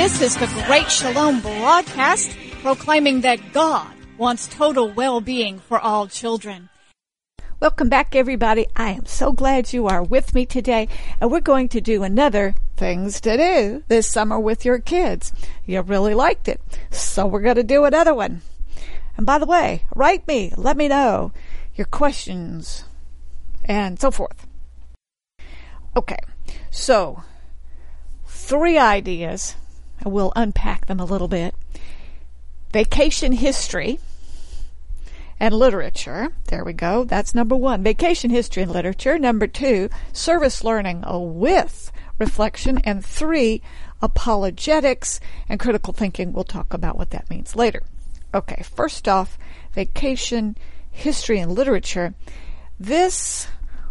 This is the Great Shalom broadcast, proclaiming that God wants total well-being for all children. Welcome back, everybody. I am so glad you are with me today, and we're going to do another Things to Do this summer with your kids. You really liked it, so we're going to do another one. And by the way, write me, let me know your questions, and so forth. Okay, so 3 ideas, and we'll unpack them a little bit. Vacation history and literature. There we go. That's number 1. Vacation history and literature. Number 2, service learning with reflection. And 3, apologetics and critical thinking. We'll talk about what that means later. Okay, first off, vacation history and literature. This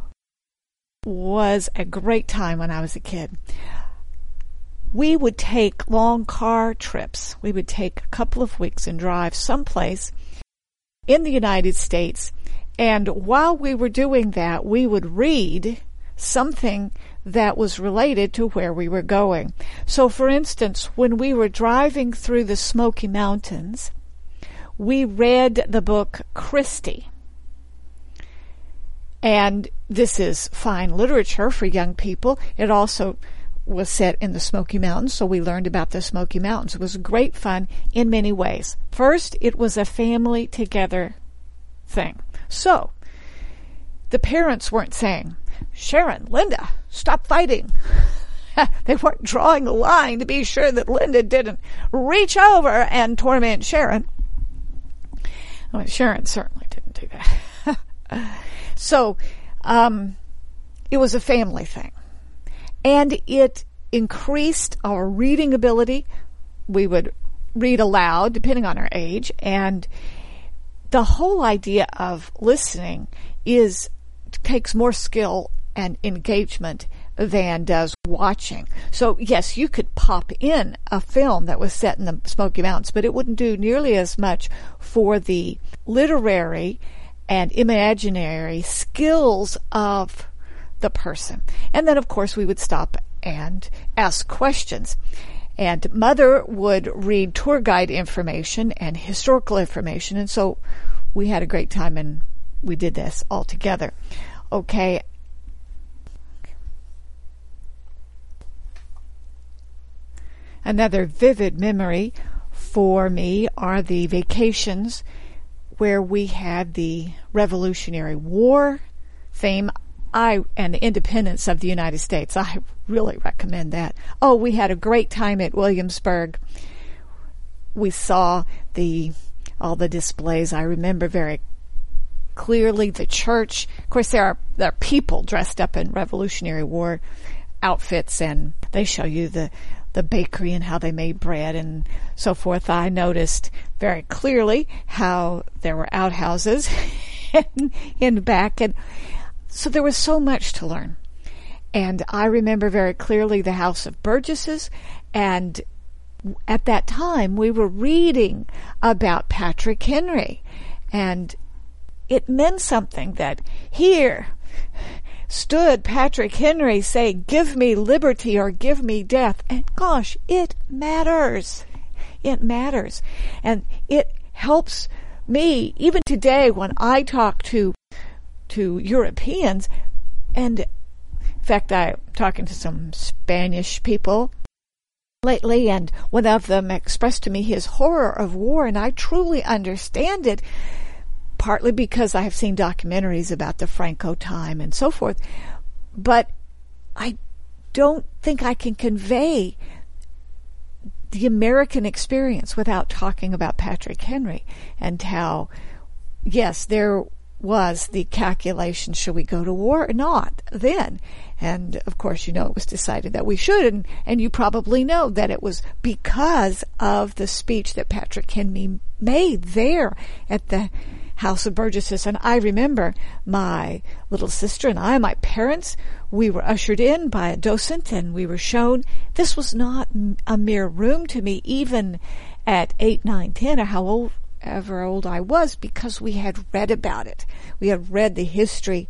was a great time when I was a kid. We would take long car trips. We would take a couple of weeks and drive someplace in the United States. And while we were doing that, we would read something that was related to where we were going. So, for instance, when we were driving through the Smoky Mountains, we read the book Christie. And this is fine literature for young people. It also was set in the Smoky Mountains, so we learned about the Smoky Mountains. It was great fun in many ways. First, it was a family together thing. So, the parents weren't saying, Sharon, Linda, stop fighting. They weren't drawing a line to be sure that Linda didn't reach over and torment Sharon. Well, Sharon certainly didn't do that. So, it was a family thing. And it increased our reading ability. We would read aloud, depending on our age. And the whole idea of listening takes more skill and engagement than does watching. So, yes, you could pop in a film that was set in the Smoky Mountains, but it wouldn't do nearly as much for the literary and imaginary skills of the person. And then, of course, we would stop and ask questions. And Mother would read tour guide information and historical information. And so we had a great time, and we did this all together. Okay. Another vivid memory for me are the vacations where we had the Revolutionary War theme and the independence of the United States. I really recommend that. Oh, we had a great time at Williamsburg. We saw all the displays. I remember very clearly the church. Of course, there are people dressed up in Revolutionary War outfits, and they show you the bakery and how they made bread and so forth. I noticed very clearly how there were outhouses in the back, and so there was so much to learn. And I remember very clearly the House of Burgesses, and at that time we were reading about Patrick Henry, and it meant something that here stood Patrick Henry saying, give me liberty or give me death. And gosh, it matters. It matters. And it helps me, even today when I talk to Europeans, and in fact I'm talking to some Spanish people lately, and one of them expressed to me his horror of war, and I truly understand it, partly because I have seen documentaries about the Franco time and so forth, but I don't think I can convey the American experience without talking about Patrick Henry and how, yes, there was the calculation, should we go to war or not then? And of course, it was decided that we should, and you probably know that it was because of the speech that Patrick Henry made there at the House of Burgesses. And I remember my little sister and I, my parents, we were ushered in by a docent, and we were shown this was not a mere room to me, even at 8, 9, 10, or however old I was, because we had read about it. We had read the history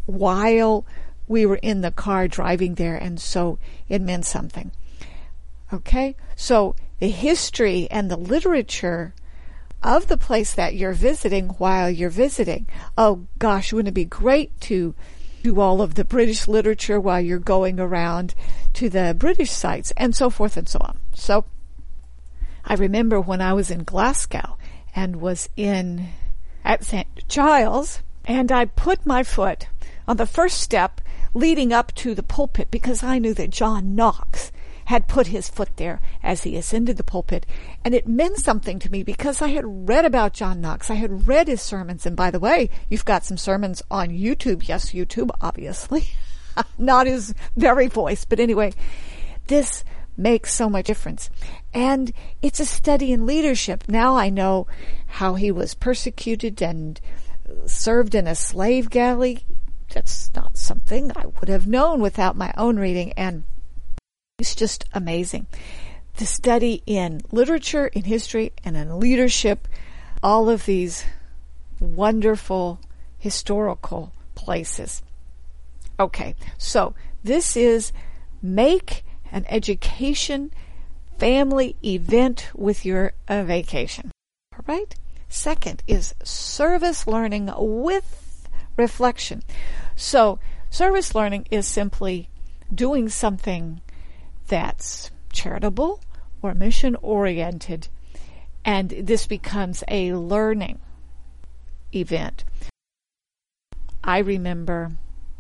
while we were in the car driving there, and so it meant something. Okay? So the history and the literature of the place that you're visiting while you're visiting. Oh gosh, wouldn't it be great to do all of the British literature while you're going around to the British sites and so forth and so on. So I remember when I was in Glasgow and was at St. Giles, and I put my foot on the first step leading up to the pulpit because I knew that John Knox had put his foot there as he ascended the pulpit. And it meant something to me because I had read about John Knox. I had read his sermons. And by the way, you've got some sermons on YouTube. Yes, YouTube, obviously. Not his very voice. But anyway, this makes so much difference. And it's a study in leadership. Now I know how he was persecuted and served in a slave galley. That's not something I would have known without my own reading. And it's just amazing. The study in literature, in history, and in leadership, all of these wonderful historical places. Okay, so this is make an education family event with your vacation. All right? Second is service learning with reflection. So service learning is simply doing something that's charitable or mission-oriented, and this becomes a learning event. I remember,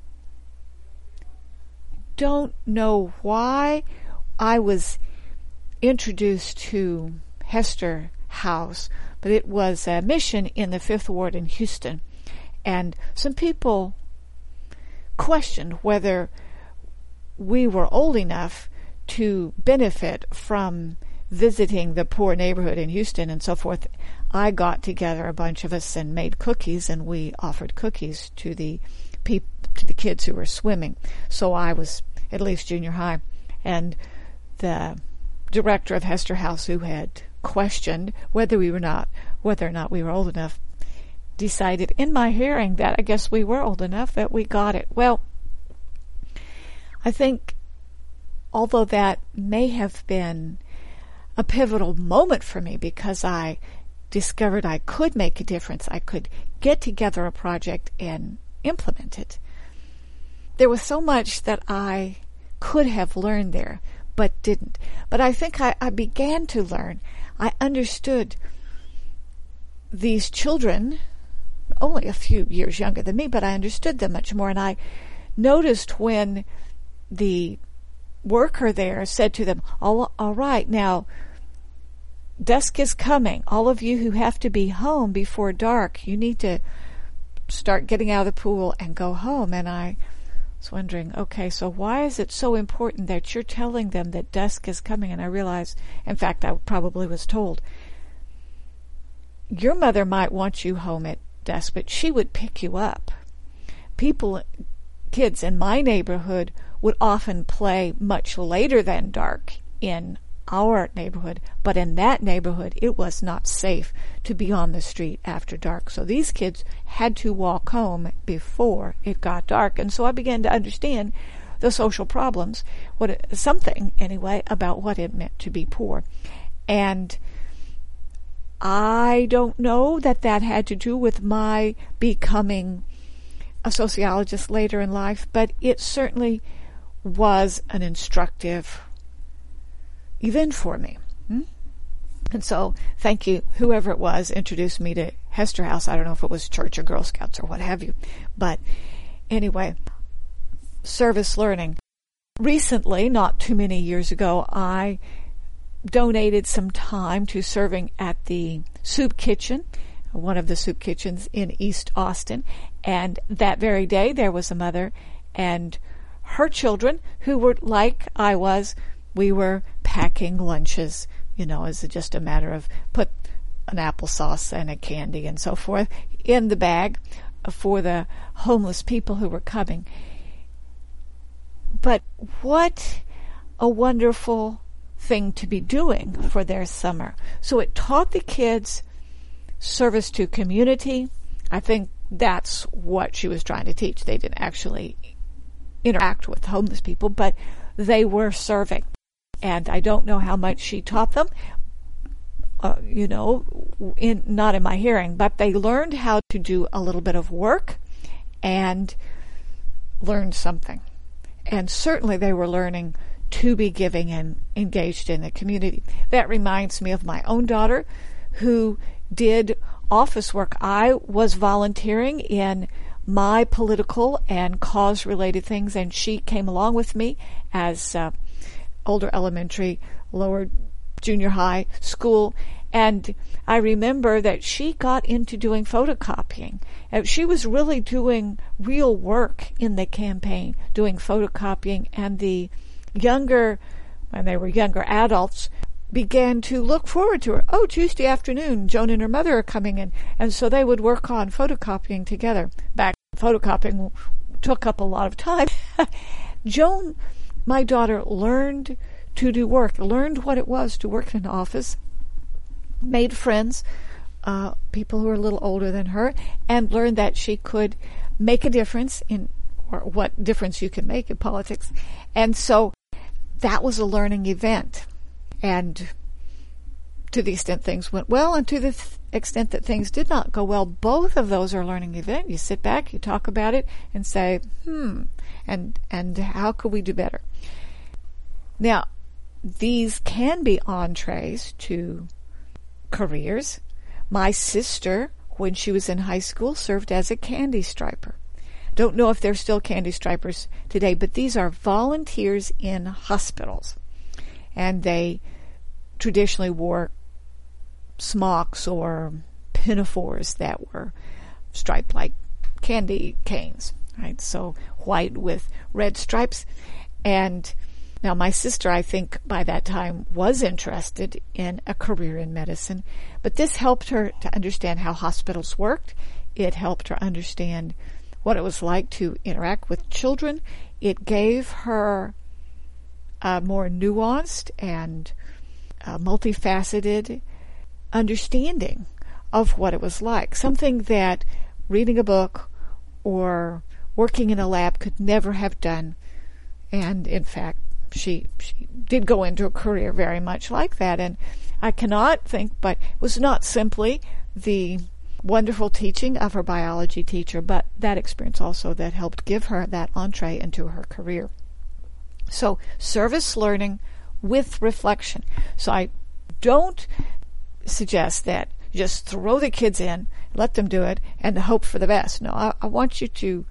don't know why, I was introduced to Hester House, but it was a mission in the 5th Ward in Houston, and some people questioned whether we were old enough to benefit from visiting the poor neighborhood in Houston and so forth. I got together a bunch of us and made cookies, and we offered cookies to the kids who were swimming. So I was at least junior high, and the director of Hester House, who had questioned whether or not we were old enough, decided in my hearing that I guess we were old enough that we got it. Well, I think although that may have been a pivotal moment for me because I discovered I could make a difference, I could get together a project and implement it, there was so much that I could have learned there, but didn't. But I think I began to learn. I understood these children, only a few years younger than me, but I understood them much more. And I noticed when the worker there said to them, all right, now dusk is coming. All of you who have to be home before dark, you need to start getting out of the pool and go home. And I was wondering, okay, so why is it so important that you're telling them that dusk is coming? And I realized, in fact, I probably was told, your mother might want you home at dusk, but she would pick you up. Kids in my neighborhood would often play much later than dark in our neighborhood, but in that neighborhood it was not safe to be on the street after dark. So these kids had to walk home before it got dark. And so I began to understand the social problems, something anyway, about what it meant to be poor. And I don't know that had to do with my becoming a sociologist later in life, but it certainly was an instructive event for me. And so, thank you, whoever it was introduced me to Hester House. I don't know if it was church or Girl Scouts or what have you. But anyway, service learning. Recently, not too many years ago, I donated some time to serving at the soup kitchen, one of the soup kitchens in East Austin. And that very day, there was a mother and her children who were like I was. We were packing lunches, as just a matter of put an applesauce and a candy and so forth in the bag for the homeless people who were coming. But what a wonderful thing to be doing for their summer. So it taught the kids service to community. I think that's what she was trying to teach. They didn't actually interact with homeless people, but they were serving. and I don't know how much she taught them, not in my hearing, but they learned how to do a little bit of work and learned something. And certainly they were learning to be giving and engaged in the community. That reminds me of my own daughter who did office work. I was volunteering in my political and cause-related things, and she came along with me as older elementary, lower junior high school, and I remember that she got into doing photocopying. She was really doing real work in the campaign, doing photocopying, and the younger, when they were younger adults, began to look forward to her. Oh, Tuesday afternoon, Joan and her mother are coming in. And so they would work on photocopying together. Back photocopying took up a lot of time. Joan, my daughter, learned to do work, learned what it was to work in an office, made friends, people who were a little older than her, and learned that she could make a difference in, or what difference you can make in politics. And so that was a learning event. And to the extent things went well and to the extent that things did not go well, both of those are learning events. You sit back, you talk about it, and say, and how could we do better? Now, these can be entrees to careers. My sister, when she was in high school, served as a candy striper. Don't know if they're still candy stripers today, but these are volunteers in hospitals. And they traditionally wore smocks or pinafores that were striped like candy canes, right? So white with red stripes. And now my sister, I think, by that time was interested in a career in medicine, but this helped her to understand how hospitals worked. It helped her understand what it was like to interact with children. It gave her a more nuanced and multifaceted understanding of what it was like, something that reading a book or working in a lab could never have done. And in fact, she did go into a career very much like that. And I cannot think, but it was not simply the wonderful teaching of her biology teacher, but that experience also that helped give her that entree into her career. So service learning with reflection. So I don't suggest that you just throw the kids in, let them do it, and hope for the best. No, I want you to,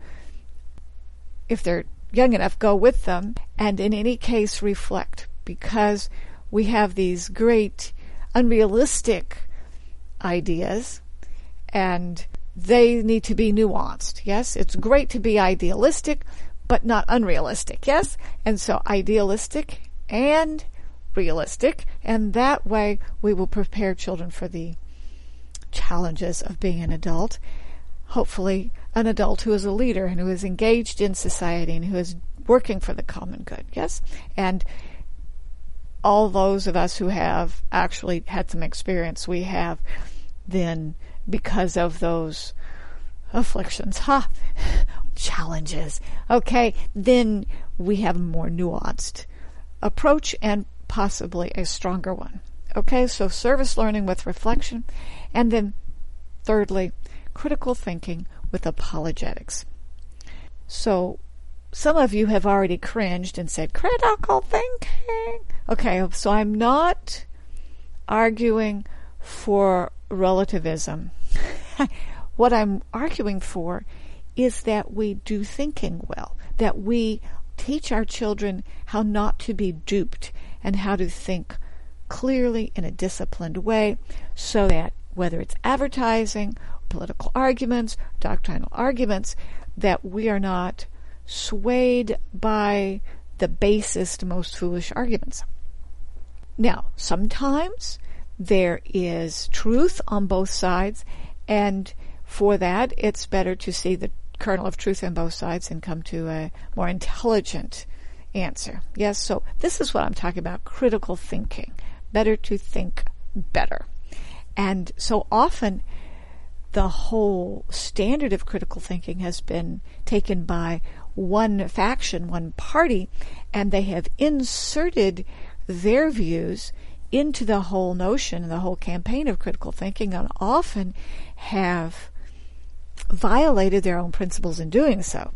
if they're young enough, go with them, and in any case reflect, because we have these great unrealistic ideas, and they need to be nuanced. Yes, it's great to be idealistic, but not unrealistic. Yes, and so idealistic and realistic, and that way we will prepare children for the challenges of being an adult. Hopefully an adult who is a leader and who is engaged in society and who is working for the common good. Yes, and all those of us who have actually had some experience, we have then, because of those afflictions, challenges, okay, then we have a more nuanced approach and possibly a stronger one. Okay, so service learning with reflection, and then thirdly, critical thinking with apologetics. So some of you have already cringed and said, critical thinking. Okay, so I'm not arguing for relativism. What I'm arguing for is that we do thinking well, that we teach our children how not to be duped and how to think clearly in a disciplined way, so that whether it's advertising, political arguments, doctrinal arguments, that we are not swayed by the basest, most foolish arguments. Now, sometimes there is truth on both sides, and for that, it's better to see the kernel of truth on both sides and come to a more intelligent answer. Yes, so this is what I'm talking about, critical thinking. Better to think better. And so often, the whole standard of critical thinking has been taken by one faction, one party, and they have inserted their views into the whole notion, the whole campaign of critical thinking, and often have violated their own principles in doing so.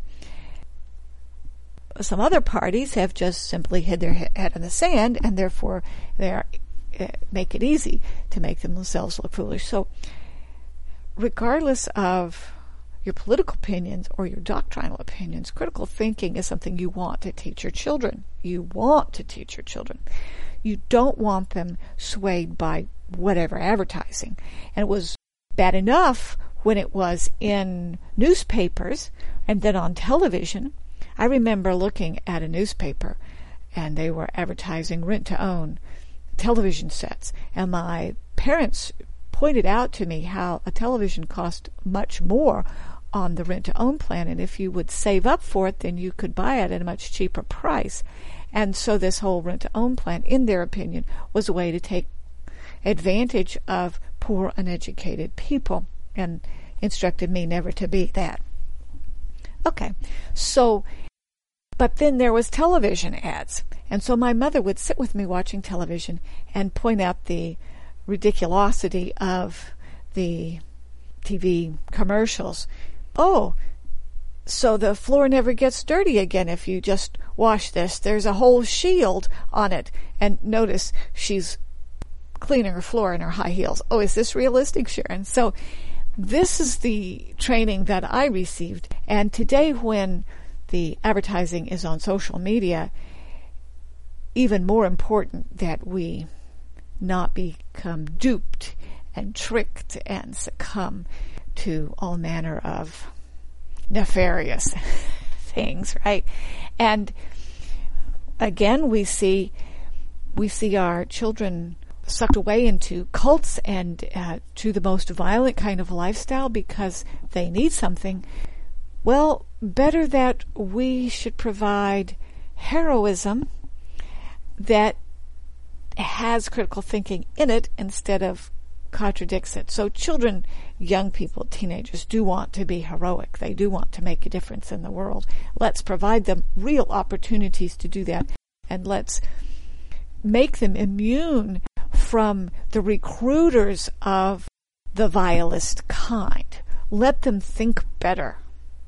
Some other parties have just simply hid their head in the sand, and therefore they make it easy to make themselves look foolish. So regardless of your political opinions or your doctrinal opinions, critical thinking is something you want to teach your children. You want to teach your children. You don't want them swayed by whatever advertising. And it was bad enough when it was in newspapers and then on television. I remember looking at a newspaper and they were advertising rent-to-own television sets. And my parents pointed out to me how a television cost much more on the rent-to-own plan, and if you would save up for it, then you could buy it at a much cheaper price. And so this whole rent-to-own plan, in their opinion, was a way to take advantage of poor, uneducated people, and instructed me never to be that. Okay, so, but then there was television ads, and so my mother would sit with me watching television and point out the ridiculosity of the TV commercials. Oh, so the floor never gets dirty again if you just wash this. There's a whole shield on it. And notice she's cleaning her floor in her high heels. Oh, is this realistic, Sharon? So this is the training that I received. And today when the advertising is on social media, even more important that we not become duped and tricked and succumb to all manner of nefarious things, right? And again, we see our children sucked away into cults and to the most violent kind of lifestyle because they need something. Well, better that we should provide heroism that has critical thinking in it instead of contradicts it. So children, young people, teenagers do want to be heroic. They do want to make a difference in the world. Let's provide them real opportunities to do that, and let's make them immune from the recruiters of the vilest kind. Let them think better.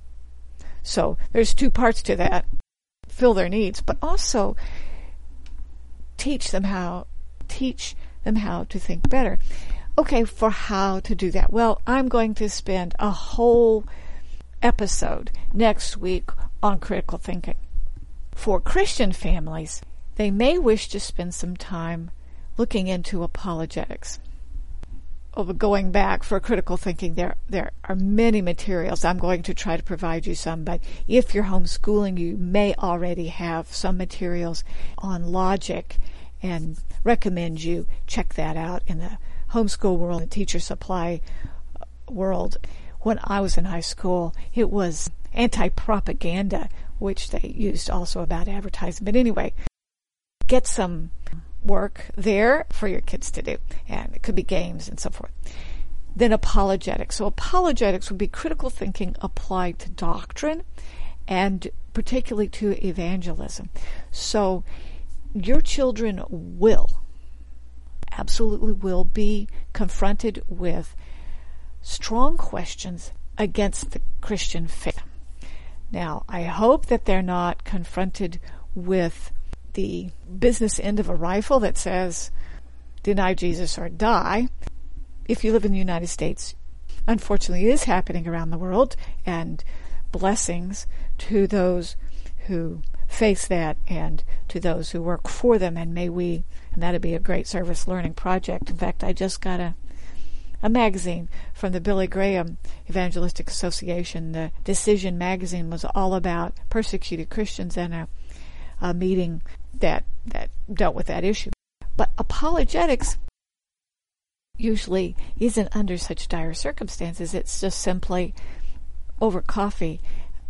So there's two parts to that. Fill their needs, but also teach them how to think better. Okay, for how to do that? Well, I'm going to spend a whole episode next week on critical thinking. For Christian families, they may wish to spend some time looking into apologetics. Going back for critical thinking, there are many materials. I'm going to try to provide you some, but if you're homeschooling, you may already have some materials on logic, and recommend you check that out in the homeschool world, the teacher supply world. When I was in high school, it was anti-propaganda, which they used also about advertising. But anyway, get some work there for your kids to do, and it could be games and so forth. Then apologetics. So apologetics would be critical thinking applied to doctrine and particularly to evangelism. So your children absolutely will be confronted with strong questions against the Christian faith. Now, I hope that they're not confronted with the business end of a rifle that says, deny Jesus or die. If you live in the United States, unfortunately it is happening around the world, and blessings to those who face that and to those who work for them, and that'd be a great service learning project. In fact, I just got a magazine from the Billy Graham Evangelistic Association. The Decision magazine was all about persecuted Christians, and a meeting that dealt with that issue. But apologetics usually isn't under such dire circumstances. It's just simply over coffee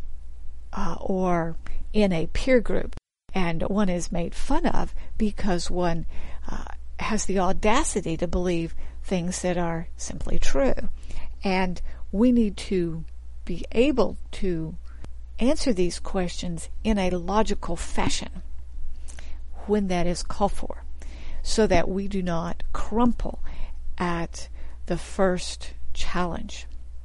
or in a peer group, and one is made fun of because one has the audacity to believe things that are simply true. And we need to be able to answer these questions in a logical fashion when that is called for. so that we do not crumple at the first challenge.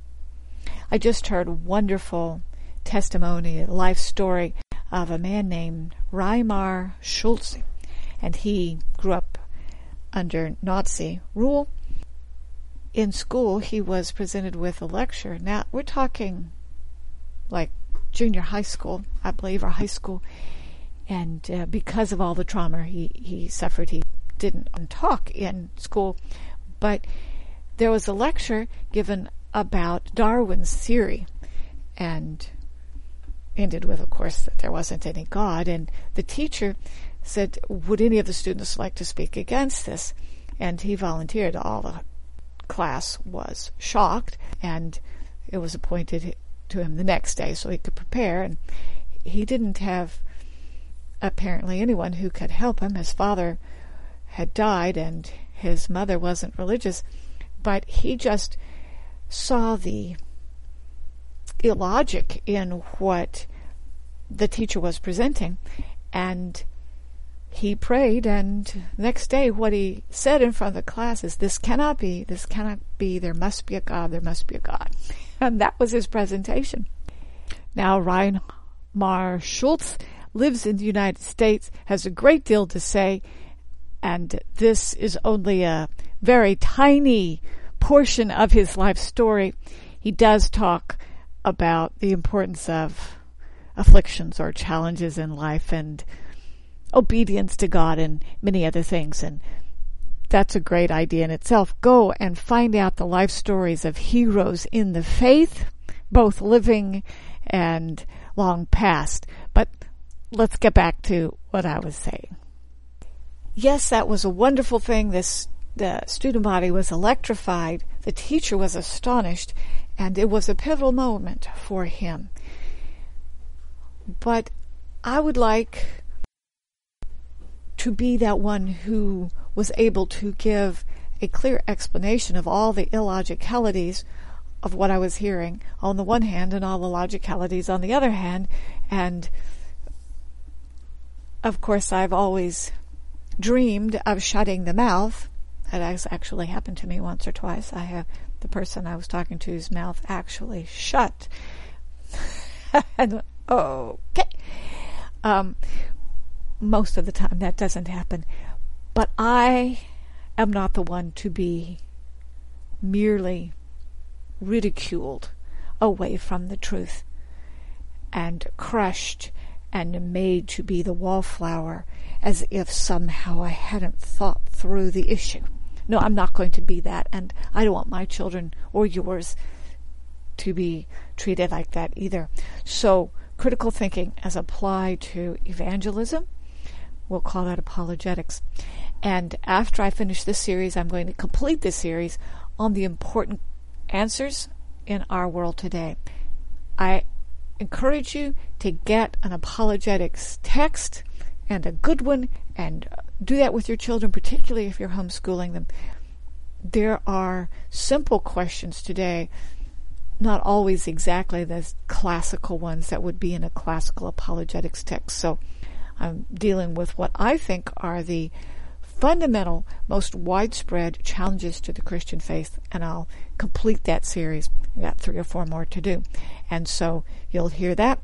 I just heard a wonderful testimony, a life story of a man named Reimar Schulze, and he grew up under Nazi rule. In school, he was presented with a lecture. Now, we're talking like junior high school, I believe, or high school. And because of all the trauma he suffered, he didn't talk in school. But there was a lecture given about Darwin's theory, and ended with, of course, that there wasn't any God. And the teacher said, would any of the students like to speak against this? And he volunteered. All the class was shocked, and it was appointed to him the next day so he could prepare. And he didn't have apparently anyone who could help him. His father had died and his mother wasn't religious, but he just saw the illogic in what the teacher was presenting, and he prayed, and next day what he said in front of the class is, this cannot be, there must be a God, there must be a God. And that was his presentation. Now Reimar Schulze lives in the United States, has a great deal to say, and this is only a very tiny portion of his life story. He does talk about the importance of afflictions or challenges in life and obedience to God and many other things. And that's a great idea in itself. Go and find out the life stories of heroes in the faith, both living and long past. But let's get back to what I was saying. Yes, that was a wonderful thing. The student body was electrified. The teacher was astonished, and it was a pivotal moment for him. But I would like to be that one who was able to give a clear explanation of all the illogicalities of what I was hearing on the one hand and all the logicalities on the other hand. And of course, I've always dreamed of shutting the mouth. That has actually happened to me once or twice. I have the person I was talking to's mouth actually shut. And, okay. Most of the time that doesn't happen. But I am not the one to be merely ridiculed away from the truth and crushed and made to be the wallflower as if somehow I hadn't thought through the issue. No, I'm not going to be that, and I don't want my children or yours to be treated like that either. So, critical thinking as applied to evangelism, we'll call that apologetics. And after I finish this series, I'm going to complete this series on the important answers in our world today. I encourage you to get an apologetics text, and a good one, and do that with your children, particularly if you're homeschooling them. There are simple questions today, not always exactly the classical ones that would be in a classical apologetics text. So I'm dealing with what I think are the fundamental, most widespread challenges to the Christian faith, and I'll complete that series. I've got 3 or 4 more to do. And so you'll hear that.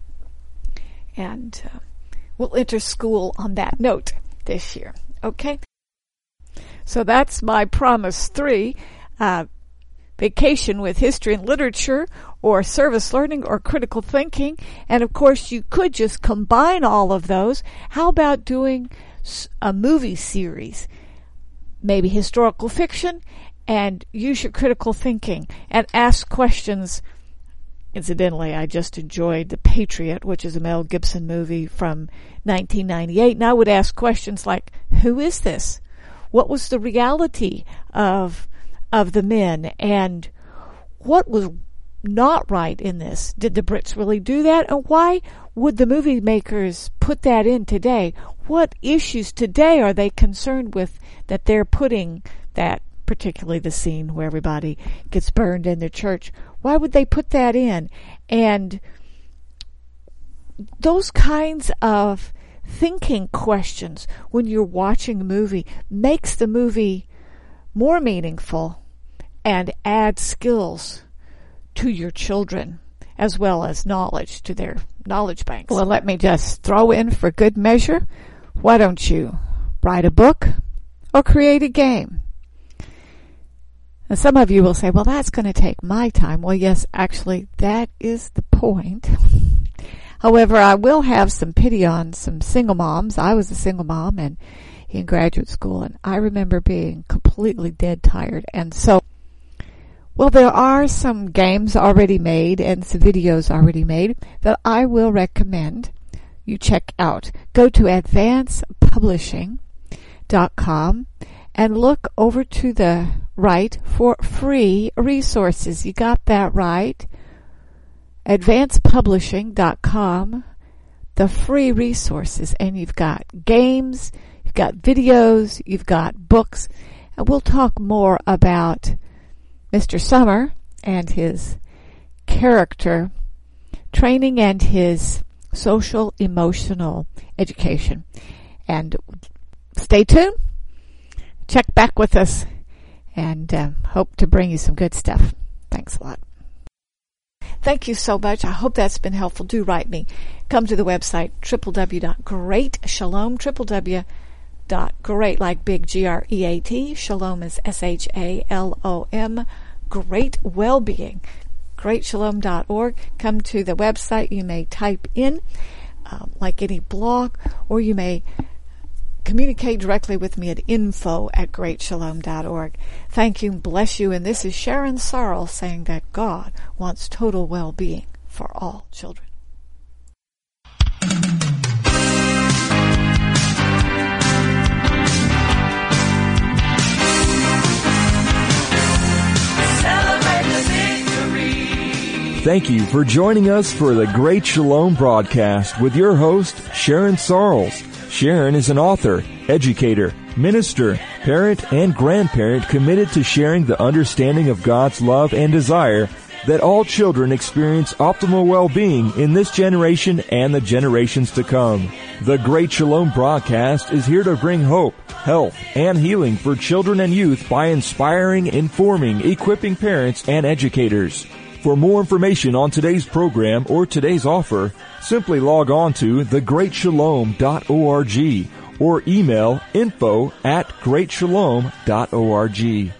And we'll enter school on that note this year. Okay? So that's my promise 3. Vacation with history and literature, or service learning, or critical thinking. And of course, you could just combine all of those. How about doing a movie series? Maybe historical fiction, and use your critical thinking and ask questions. Incidentally, I just enjoyed The Patriot, which is a Mel Gibson movie from 1998, and I would ask questions like, who is this? What was the reality of the men, and what was not right in this? Did the Brits really do that? And why would the movie makers put that in today? What issues today are they concerned with that they're putting that, particularly the scene where everybody gets burned in the church? Why would they put that in? And those kinds of thinking questions when you're watching a movie makes the movie more meaningful and adds skills to your children as well as knowledge to their knowledge banks. Well, let me just throw in for good measure. Why don't you write a book or create a game? And some of you will say, well, that's going to take my time. Well, yes, actually, that is the point. However, I will have some pity on some single moms. I was a single mom and in graduate school, and I remember being completely dead tired. And so, well, there are some games already made and some videos already made that I will recommend you check out. Go to advancepublishing.com and look over to the right for free resources. You got that right. advancepublishing.com, the free resources, and you've got games, you've got videos, you've got books, and we'll talk more about Mr. Summer and his character training and his social emotional education. And stay tuned, check back with us, and hope to bring you some good stuff. Thanks a lot. Thank you so much. I hope that's been helpful. Do write me. Come to the website, www.greatshalom, www.great, like big, G-R-E-A-T. Shalom is S-H-A-L-O-M. Great well-being. greatshalom.org. Come to the website. You may type in, like any blog, or you may communicate directly with me at info@greatshalom.org. Thank you and bless you. And this is Sharon Sarl saying that God wants total well-being for all children. Thank you for joining us for the Great Shalom broadcast with your host, Sharon Sarles. Sharon is an author, educator, minister, parent, and grandparent committed to sharing the understanding of God's love and desire that all children experience optimal well-being in this generation and the generations to come. The Great Shalom broadcast is here to bring hope, health, and healing for children and youth by inspiring, informing, equipping parents and educators. For more information on today's program or today's offer, simply log on to thegreatshalom.org or email info@greatshalom.org.